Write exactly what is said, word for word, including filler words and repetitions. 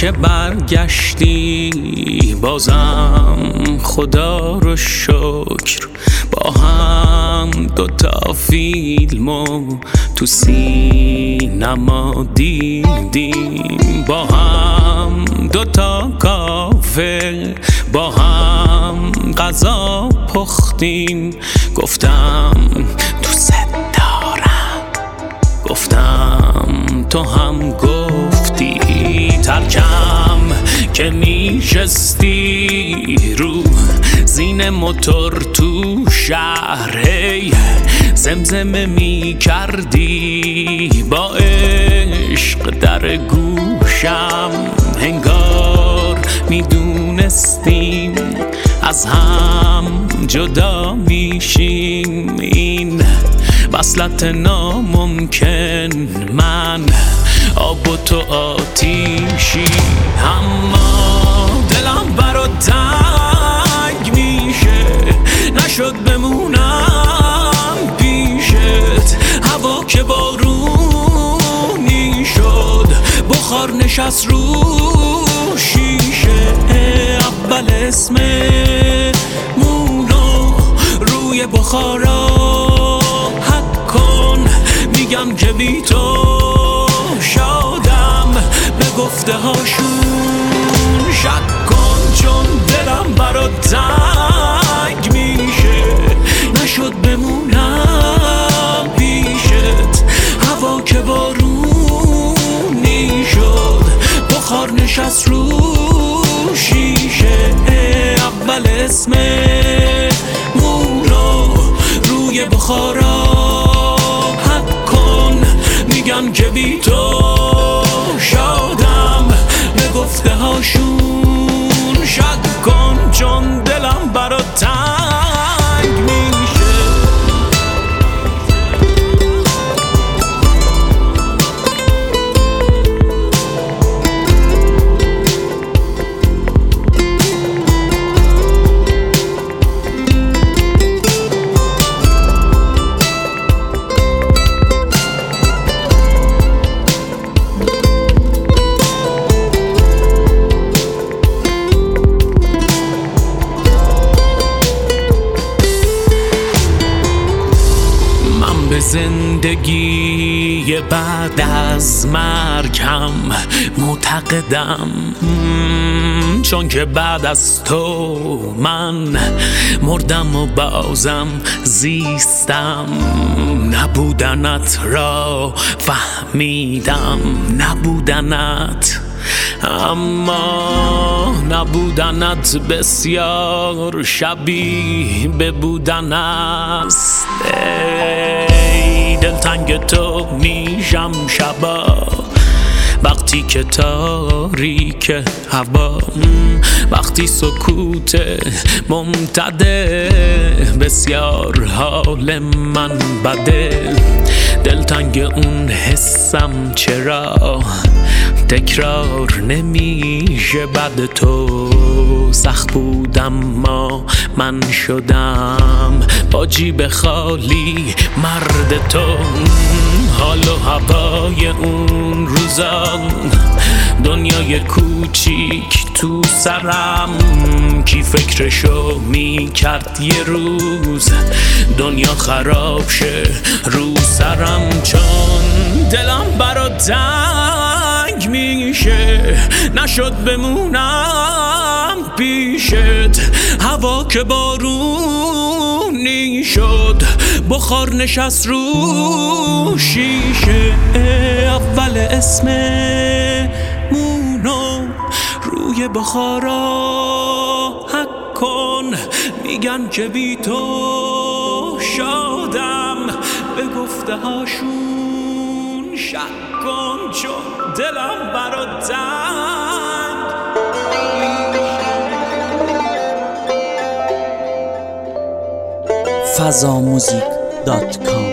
که برگشتی بازم خدا رو شکر، با هم دوتا فیلمو تو سینما دیدیم، با هم دوتا کافه با هم غذا پختیم. گفتم دوست دارم، گفتم تو هم گفتی. ترکم که میشستی رو زین موتور تو شهر، هی زمزمه می کردی با عشق در گوشم. انگار میدونستیم از هم جدا میشیم، این وصلت ناممکن، من آب و تو آتیشی. اما دلم برات تنگ میشه، نشد بمونم پیشت. هوا که بارونی شد، بخار نشست رو شیشه. اول اسممونو روی بخارا حک کن، میگم که بی تو شادم، به گفته هاشون شک کن. چون دلم برات تنگ میشه، نشد بمونم پیشت. هوا که بارونی شد، بخار نشست رو شیشه. اول اسممونو روی بخارا حک کن، میگن که بی تو شادم، به گفته هاشون شک کن. چون دلم برات تنگ میشه. به زندگی بعد از مرگم معتقدم، چون که بعد از تو من مردم و بازم زیستم. نبودنت را فهمیدم، نبودنت، اما نبودنت بسیار شبیه به بودن است. ای دلتنگ تو میشم شبا، وقتی که تاریک هوا، وقتی سکوت ممتده، بسیار حال من بده. دلتنگ اون حسم چرا تکرار نمیشه بعد تو. سخت بودم ما من شدم با جیب خالی مرد تو. حال و هوای اون روزا، دنیای کوچیک تو سرم، کی فکرشو میکرد یه روز دنیا خراب شه رو سرم. چون دلم برات تنگ میشه، نشد بمونم پیشت. هوا که بارونی شد، بخار نشست رو شیشه. اول اسممونو روی بخارا حک کن، میگن که بی تو شادم، به گفته هاشون شک کن. چون دلم برات تنگ. فضاموزیک دات کام